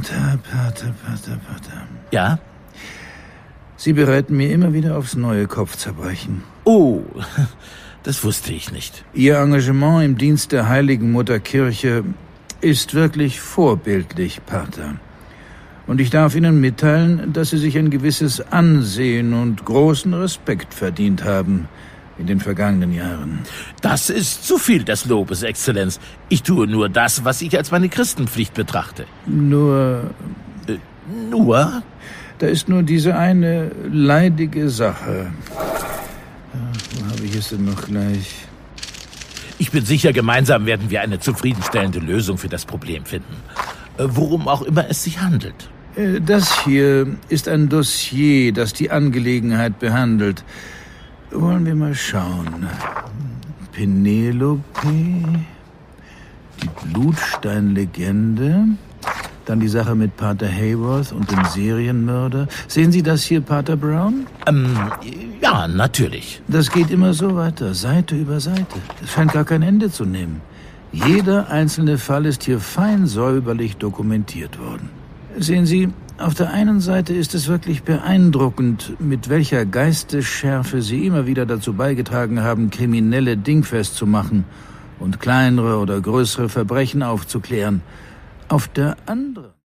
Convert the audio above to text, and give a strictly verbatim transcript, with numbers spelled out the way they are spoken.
Pater, Pater, Pater, Pater. Ja? Sie bereiten mir immer wieder aufs neue Kopfzerbrechen. Oh, das wusste ich nicht. Ihr Engagement im Dienst der Heiligen Mutterkirche ist wirklich vorbildlich, Pater. Und ich darf Ihnen mitteilen, dass Sie sich ein gewisses Ansehen und großen Respekt verdient haben in den vergangenen Jahren. Das ist zu viel des Lobes, Exzellenz. Ich tue nur das, was ich als meine Christenpflicht betrachte. Nur... Äh, nur? Da ist nur diese eine leidige Sache. Wo habe ich es denn noch gleich? Ich bin sicher, gemeinsam werden wir eine zufriedenstellende Lösung für das Problem finden. Äh, worum auch immer es sich handelt. Das hier ist ein Dossier, das die Angelegenheit behandelt. Wollen wir mal schauen. Penelope, die Blutsteinlegende, dann die Sache mit Pater Hayworth und dem Serienmörder. Sehen Sie das hier, Pater Brown? Ähm, ja, natürlich. Das geht immer so weiter, Seite über Seite. Es scheint gar kein Ende zu nehmen. Jeder einzelne Fall ist hier fein säuberlich dokumentiert worden. Sehen Sie, auf der einen Seite ist es wirklich beeindruckend, mit welcher Geistesschärfe Sie immer wieder dazu beigetragen haben, Kriminelle dingfest zu machen und kleinere oder größere Verbrechen aufzuklären. Auf der anderen